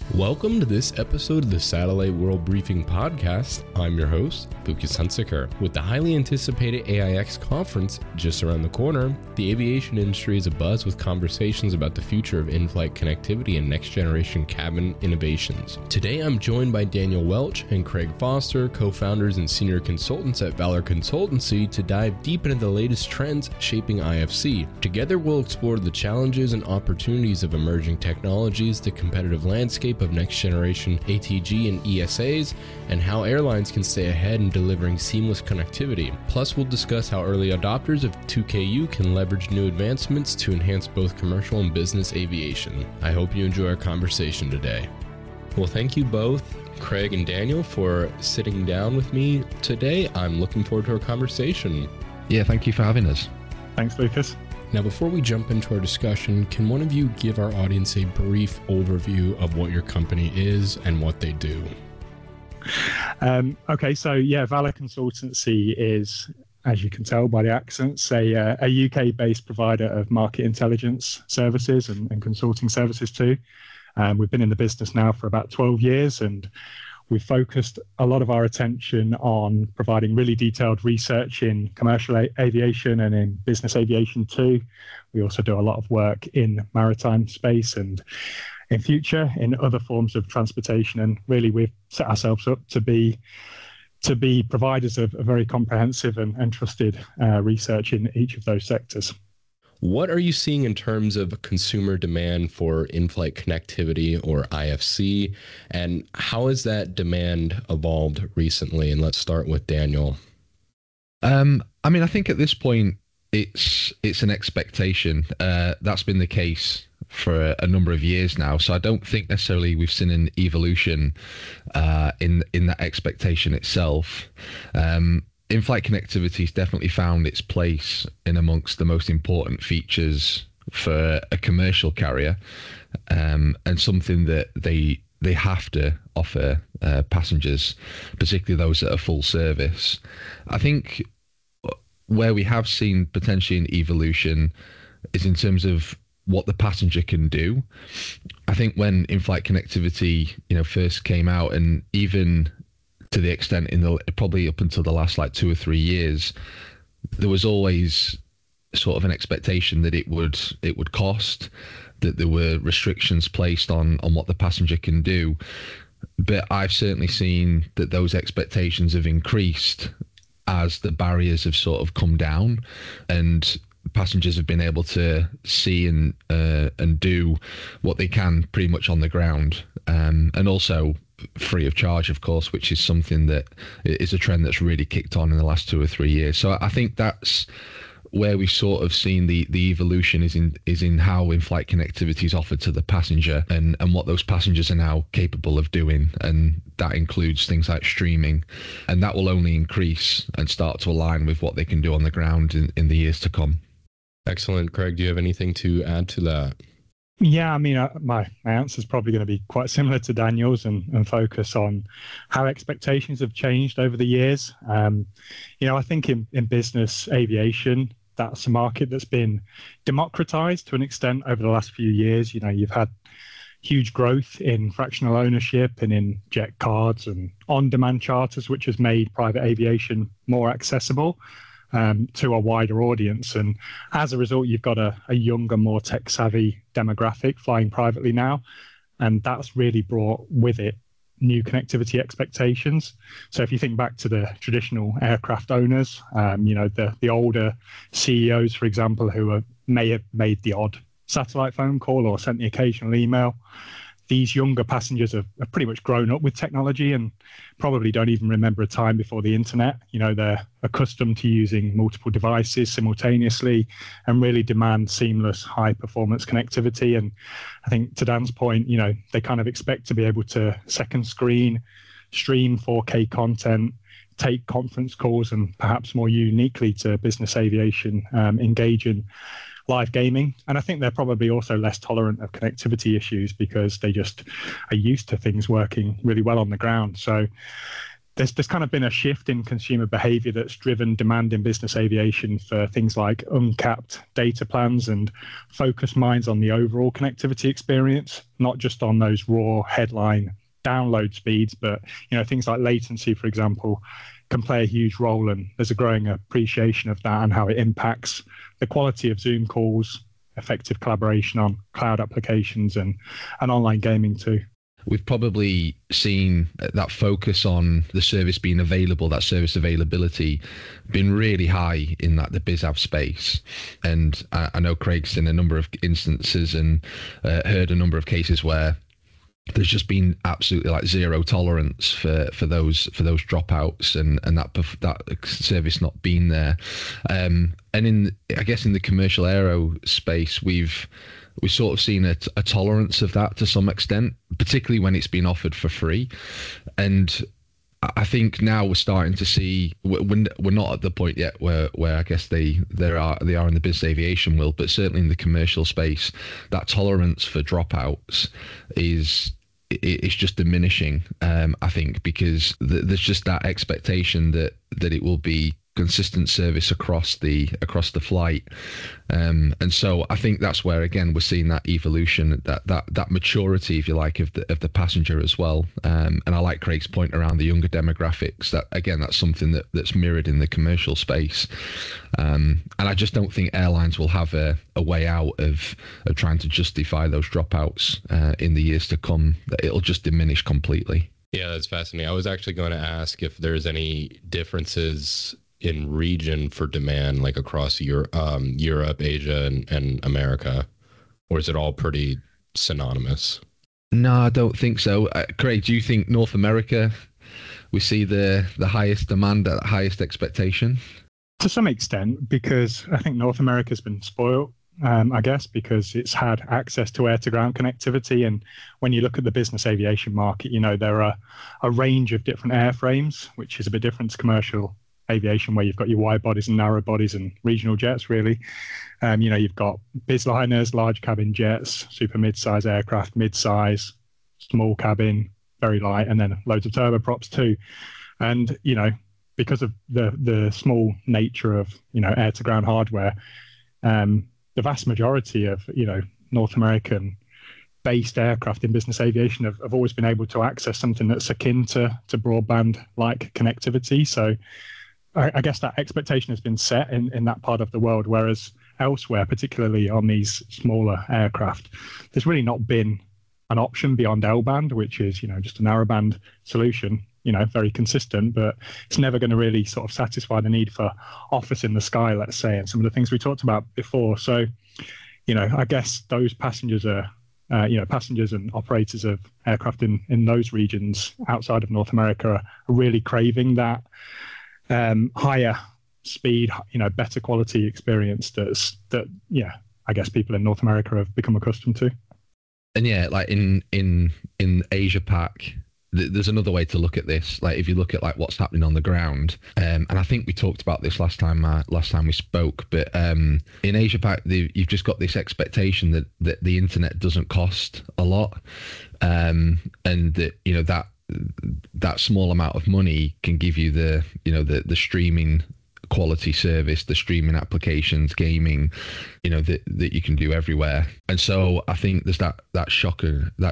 Welcome to this episode of the Satellite World Briefing Podcast. I'm your host, Lucas Hunsaker. With the highly anticipated AIX conference just around the corner, the aviation industry is abuzz with conversations about the future of in-flight connectivity and next-generation cabin innovations. Today, I'm joined by Daniel Welch and Craig Foster, co-founders and senior consultants at Valor Consultancy, to dive deep into the latest trends shaping IFC. Together, we'll explore the challenges and opportunities of emerging technologies, the competitive landscape of next-generation ATG and ESAs, and how airlines can stay ahead in delivering seamless connectivity. Plus, we'll discuss how early adopters of 2KU can leverage new advancements to enhance both commercial and business aviation. I hope you enjoy our conversation today. Well, thank you both, Craig and Daniel, for sitting down with me today. I'm looking forward to our conversation. Yeah, thank you for having us. Thanks, Lucas. Now, before we jump into our discussion, can one of you give our audience a brief overview of what your company is and what they do? Okay, so Valor Consultancy is, as you can tell by the accents, a UK-based provider of market intelligence services and consulting services too. We've been in the business now for about 12 years, and we've focused a lot of our attention on providing really detailed research in commercial aviation and in business aviation too. We also do a lot of work in maritime space and in future in other forms of transportation. And really, we've set ourselves up to be providers of a very comprehensive and trusted research in each of those sectors. What are you seeing in terms of consumer demand for in-flight connectivity, or IFC, and how has that demand evolved recently? And let's start with Daniel. I think at this point, it's an expectation. That's been the case for a number of years now. So I don't think necessarily we've seen an evolution in that expectation itself. In-flight connectivity has definitely found its place in amongst the most important features for a commercial carrier, and something that they have to offer passengers, particularly those that are full service. I think where we have seen potentially an evolution is in terms of what the passenger can do. I think when in-flight connectivity, first came out, and even to the extent probably up until the last 2 or 3 years, there was always sort of an expectation that it would cost, that there were restrictions placed on what the passenger can do. But I've certainly seen that those expectations have increased as the barriers have sort of come down, and passengers have been able to see and do what they can pretty much on the ground, and also free of charge, of course, which is something that is a trend that's really kicked on in the last 2 or 3 years. So I think that's where we've sort of seen the evolution is in how in-flight connectivity is offered to the passenger, and what those passengers are now capable of doing. And that includes things like streaming, and that will only increase and start to align with what they can do on the ground in the years to come. Excellent. Craig, do you have anything to add to that? Yeah, my answer is probably going to be quite similar to Daniel's, and focus on how expectations have changed over the years. I think in business aviation, that's a market that's been democratized to an extent over the last few years. You've had huge growth in fractional ownership and in jet cards and on-demand charters, which has made private aviation more accessible to a wider audience. And as a result, you've got a younger, more tech-savvy demographic flying privately now. And that's really brought with it new connectivity expectations. So if you think back to the traditional aircraft owners, the older CEOs, for example, who may have made the odd satellite phone call or sent the occasional email, these younger passengers have pretty much grown up with technology and probably don't even remember a time before the internet. They're accustomed to using multiple devices simultaneously and really demand seamless, high-performance connectivity. And I think to Dan's point, they kind of expect to be able to second screen, stream 4K content, take conference calls, and perhaps more uniquely to business aviation, engage in live gaming. And I think they're probably also less tolerant of connectivity issues because they just are used to things working really well on the ground. So there's kind of been a shift in consumer behavior that's driven demand in business aviation for things like uncapped data plans and focused minds on the overall connectivity experience, not just on those raw headline download speeds, but things like latency, for example, can play a huge role, and there's a growing appreciation of that and how it impacts the quality of Zoom calls, effective collaboration on cloud applications and online gaming too. We've probably seen that focus on the service being available, that service availability, been really high in the BizAv space. And I know Craig's seen a number of instances and heard a number of cases where there's just been absolutely like zero tolerance for those dropouts and that service not being there. And in the commercial aero space, we've sort of seen a tolerance of that to some extent, particularly when it's been offered for free. And I think now we're starting to see, we're not at the point yet where I guess they are in the business aviation world, but certainly in the commercial space, that tolerance for dropouts it's just diminishing. I think because there's just that expectation that it will be consistent service across the flight, and so I think that's where again we're seeing that evolution, that maturity, if you like, of the passenger as well. And I like Craig's point around the younger demographics. That again, that's something that's mirrored in the commercial space. And I just don't think airlines will have a way out of trying to justify those dropouts in the years to come. It'll just diminish completely. Yeah, that's fascinating. I was actually going to ask if there's any differences in region for demand, like across Europe, Asia, and America, or is it all pretty synonymous? No, I don't think so. Craig, do you think North America, we see the highest demand, highest expectation? To some extent, because I think North America's been spoiled, I guess, because it's had access to air-to-ground connectivity. And when you look at the business aviation market, there are a range of different airframes, which is a bit different to commercial aviation, where you've got your wide bodies and narrow bodies and regional jets, really. You've got bizliners, large cabin jets, super mid-size aircraft, mid-size, small cabin, very light, and then loads of turboprops too. And, because of the small nature of, air-to-ground hardware, the vast majority of, North American based aircraft in business aviation have always been able to access something that's akin to broadband-like connectivity. So I guess that expectation has been set in that part of the world, whereas elsewhere, particularly on these smaller aircraft, there's really not been an option beyond L-band, which is, just a narrowband solution, very consistent, but it's never going to really sort of satisfy the need for office in the sky, let's say, and some of the things we talked about before. So, I guess those passengers are, passengers and operators of aircraft in those regions outside of North America are really craving that higher speed, better quality experience that I guess people in North America have become accustomed to. And yeah, like in Asia Pac, there's another way to look at this. Like if you look at like what's happening on the ground, and I think we talked about this last time we spoke, but in Asia Pac, you've just got this expectation that the internet doesn't cost a lot, and that that small amount of money can give you the streaming quality service, the streaming applications, gaming, that you can do everywhere. And so I think there's that shock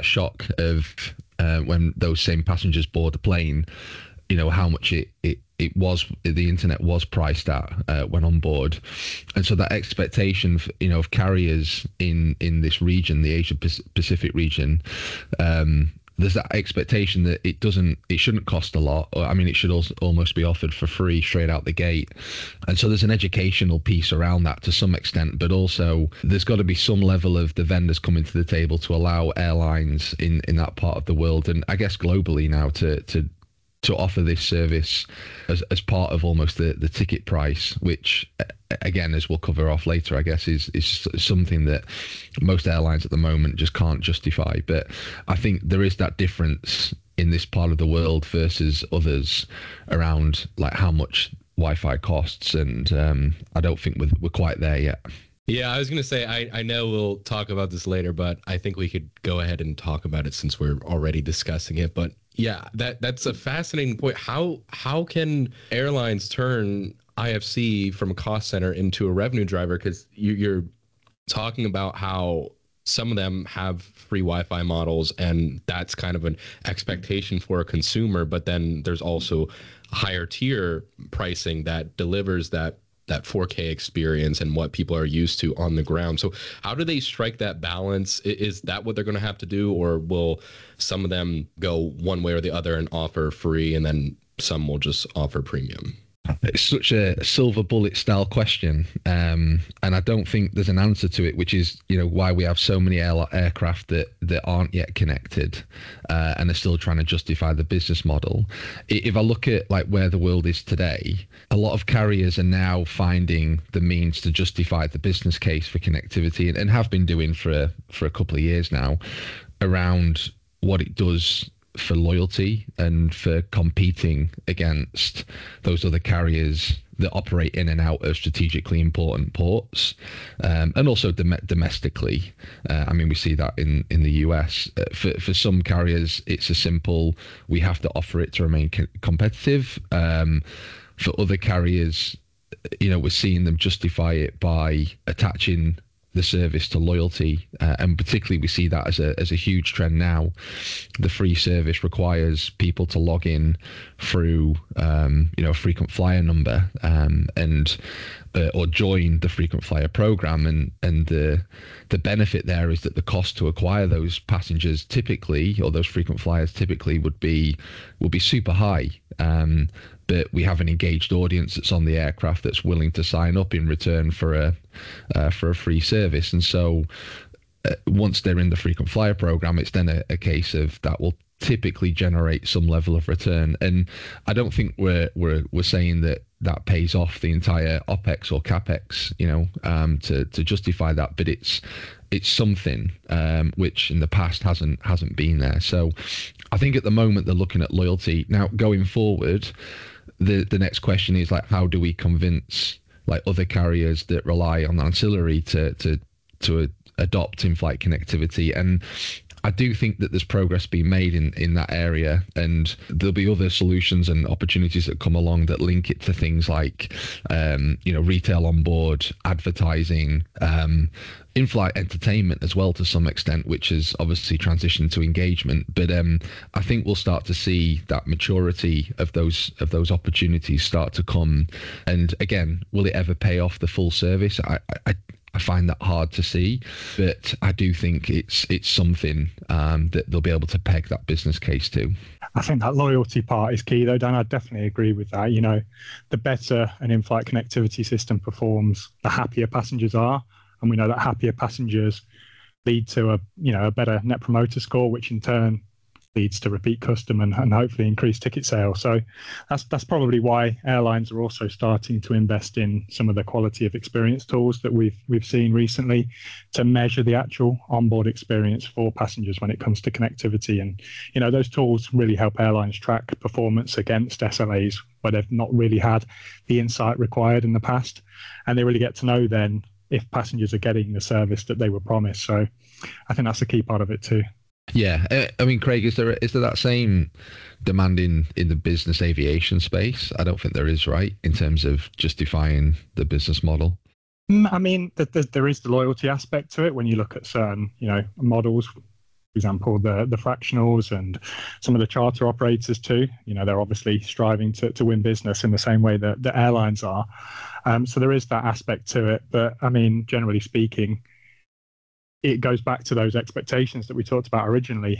of when those same passengers board a plane, how much it was, the internet was priced at when on board. And so that expectation of carriers in this region, the Asia Pacific region, there's that expectation that it shouldn't cost a lot. I mean, it should also almost be offered for free straight out the gate. And so there's an educational piece around that to some extent, but also there's got to be some level of the vendors coming to the table to allow airlines in that part of the world, and I guess globally now, to offer this service as part of almost the ticket price, which again, as we'll cover off later, I guess is something that most airlines at the moment just can't justify. But I think there is that difference in this part of the world versus others around like how much Wi-Fi costs, and I don't think we're quite there yet. Yeah, I was going to say, I know we'll talk about this later, but I think we could go ahead and talk about it since we're already discussing it. But Yeah, that's a fascinating point. How can airlines turn IFC from a cost center into a revenue driver? Because you're talking about how some of them have free Wi-Fi models, and that's kind of an expectation for a consumer. But then there's also higher tier pricing that delivers that 4K experience and what people are used to on the ground. So how do they strike that balance? Is that what they're going to have to do, or will some of them go one way or the other and offer free, and then some will just offer premium? It's such a silver bullet style question, and I don't think there's an answer to it, which is, why we have so many aircraft that aren't yet connected, and are still trying to justify the business model. If I look at like where the world is today, a lot of carriers are now finding the means to justify the business case for connectivity, and have been doing for a couple of years now, around what it does for loyalty and for competing against those other carriers that operate in and out of strategically important ports, and also domestically. We see that in the US. For some carriers, it's a simple, we have to offer it to remain competitive. For other carriers, we're seeing them justify it by attaching the service to loyalty, and particularly we see that as a huge trend now. The free service requires people to log in through a frequent flyer number, or join the frequent flyer program, and the benefit there is that the cost to acquire those passengers typically, or those frequent flyers typically, would be super high. But we have an engaged audience that's on the aircraft that's willing to sign up in return for a free service. And so once they're in the frequent flyer program, it's then a case of that will typically generate some level of return. And I don't think we're saying that pays off the entire OPEX or CAPEX, to justify that, but it's something which in the past hasn't been there. So I think at the moment they're looking at loyalty. Now going forward, the next question is like, how do we convince like other carriers that rely on ancillary to adopt in-flight connectivity? And I do think that there's progress being made in that area, and there'll be other solutions and opportunities that come along that link it to things like, retail on board, advertising, in-flight entertainment as well to some extent, which has obviously transitioned to engagement. But I think we'll start to see that maturity of those opportunities start to come. And again, will it ever pay off the full service? I find that hard to see, but I do think it's something that they'll be able to peg that business case to. I think that loyalty part is key, though, Dan. I definitely agree with that. The better an in-flight connectivity system performs, the happier passengers are, and we know that happier passengers lead to a better net promoter score, which in turn leads to repeat custom and hopefully increased ticket sales. So that's probably why airlines are also starting to invest in some of the quality of experience tools that we've seen recently to measure the actual onboard experience for passengers when it comes to connectivity. And those tools really help airlines track performance against SLAs where they've not really had the insight required in the past, and they really get to know then if passengers are getting the service that they were promised. So I think that's a key part of it too. Yeah, Craig, is there that same demand in the business aviation space? I don't think there is, right, in terms of justifying the business model. There is the loyalty aspect to it when you look at certain, models. For example, the fractionals and some of the charter operators too. They're obviously striving to win business in the same way that the airlines are. So there is that aspect to it. But generally speaking, it goes back to those expectations that we talked about originally.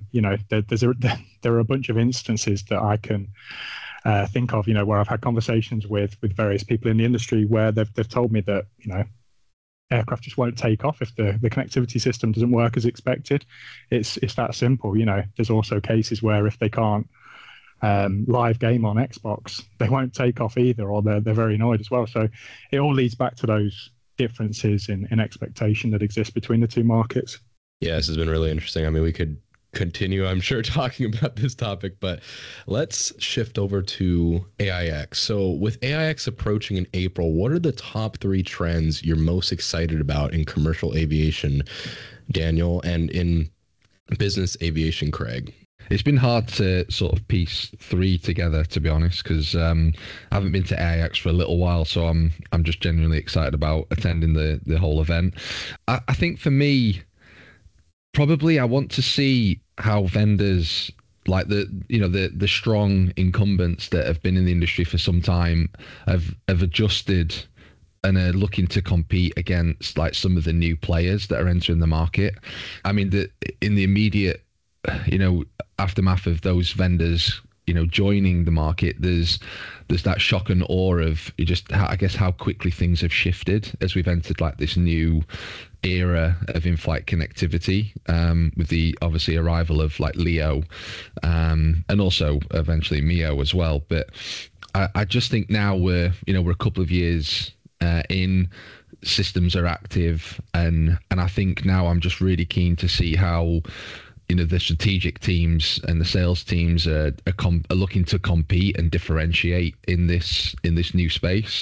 There are a bunch of instances that I can think of, where I've had conversations with various people in the industry where they've told me that, aircraft just won't take off if the connectivity system doesn't work as expected. It's that simple. There's also cases where if they can't live game on Xbox, they won't take off either, or they're very annoyed as well. So it all leads back to those differences in expectation that exist between the two markets. Yeah, this has been really interesting. We could continue, I'm sure, talking about this topic, but let's shift over to AIX. So with AIX approaching in April, what are the top 3 trends you're most excited about in commercial aviation, Daniel, and in business aviation, Craig? it's been hard to sort of piece three together, to be honest, because I haven't been to AIX for a little while, so I'm just genuinely excited about attending the whole event. I think for me, probably I want to see how vendors like the strong incumbents that have been in the industry for some time have adjusted and are looking to compete against like some of the new players that are entering the market. I mean, in the immediate, aftermath of those vendors, joining the market, there's that shock and awe of I guess how quickly things have shifted as we've entered like this new era of in-flight connectivity, with the obviously arrival of like LEO, and also eventually MEO as well. But I just think now we're a couple of years in, systems are active, and I think now I'm just really keen to see how the strategic teams and the sales teams are looking to compete and differentiate in this new space.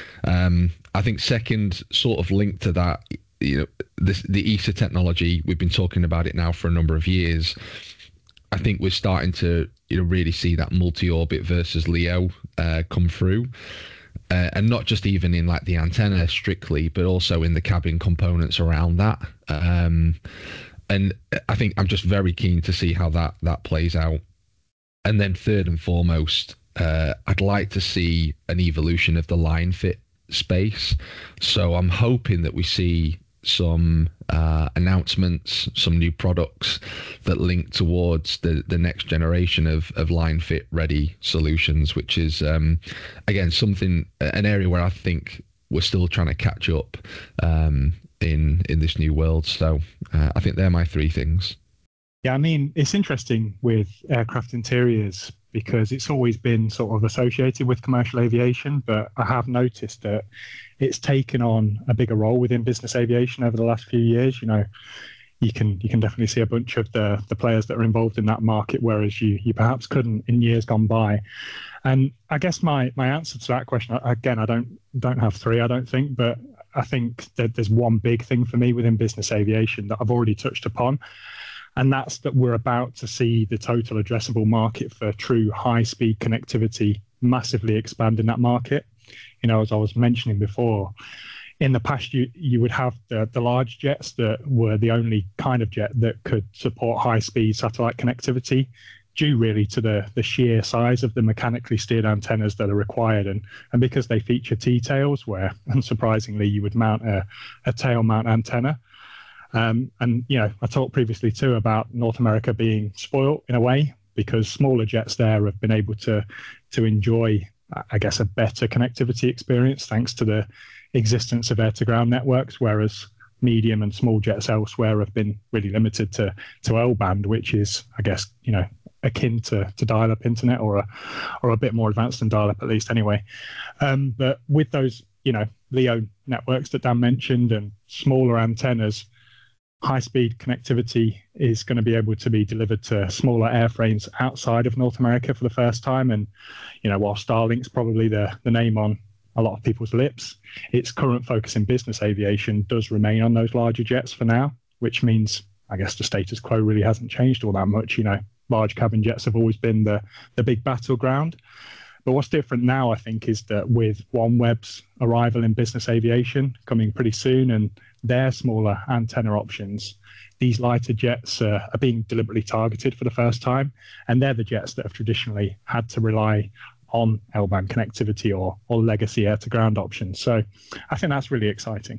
I think second, sort of linked to that, the ESA technology, we've been talking about it now for a number of years. I think we're starting to really see that multi-orbit versus LEO come through. And not just even in like the antenna strictly, but also in the cabin components around that. And I think I'm just very keen to see how that plays out. And then third and foremost, I'd like to see an evolution of the line fit space. So I'm hoping that we see some announcements, some new products that link towards the next generation of line fit ready solutions, which is again an area where I think we're still trying to catch up in this new world. So I think they're my three things. Yeah, I mean, it's interesting with aircraft interiors because it's always been sort of associated with commercial aviation, but I have noticed that it's taken on a bigger role within business aviation over the last few years. You can definitely see a bunch of the players that are involved in that market, whereas you perhaps couldn't in years gone by. And I guess my answer to that question, again, I don't have three, I don't think, but I think that there's one big thing for me within business aviation that I've already touched upon. And that's that we're about to see the total addressable market for true high-speed connectivity massively expand in that market. As I was mentioning before, in the past, you would have the large jets that were the only kind of jet that could support high-speed satellite connectivity, due really to the sheer size of the mechanically steered antennas that are required. And because they feature T-tails, where, unsurprisingly, you would mount a tail mount antenna. And I talked previously too about North America being spoiled in a way, because smaller jets there have been able to enjoy, I guess, a better connectivity experience thanks to the existence of air-to-ground networks, whereas medium and small jets elsewhere have been really limited to L-band, which is, I guess, akin to dial-up internet or a bit more advanced than dial-up, at least anyway. But with those, LEO networks that Dan mentioned and smaller antennas, high-speed connectivity is going to be able to be delivered to smaller airframes outside of North America for the first time. And, while Starlink's probably the name on a lot of people's lips, its current focus in business aviation does remain on those larger jets for now, which means, I guess, the status quo really hasn't changed all that much. Large cabin jets have always been the big battleground. But what's different now, I think, is that with OneWeb's arrival in business aviation coming pretty soon and their smaller antenna options, these lighter jets are being deliberately targeted for the first time. And they're the jets that have traditionally had to rely on L-band connectivity or legacy air-to-ground options. So I think that's really exciting.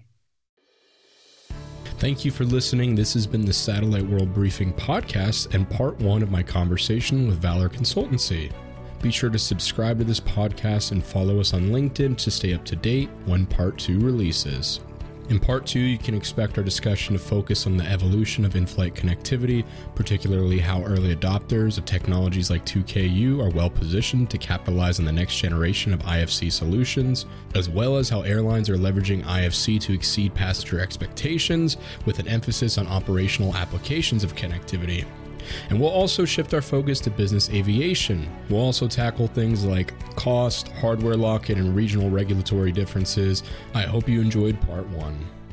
Thank you for listening. This has been the Satellite World Briefing podcast and part one of my conversation with Valor Consultancy. Be sure to subscribe to this podcast and follow us on LinkedIn to stay up to date when part 2 releases. In part 2, you can expect our discussion to focus on the evolution of in-flight connectivity, particularly how early adopters of technologies like 2Ku are well positioned to capitalize on the next generation of IFC solutions, as well as how airlines are leveraging IFC to exceed passenger expectations with an emphasis on operational applications of connectivity. And we'll also shift our focus to business aviation. We'll also tackle things like cost, hardware lock-in, and regional regulatory differences. I hope you enjoyed part 1.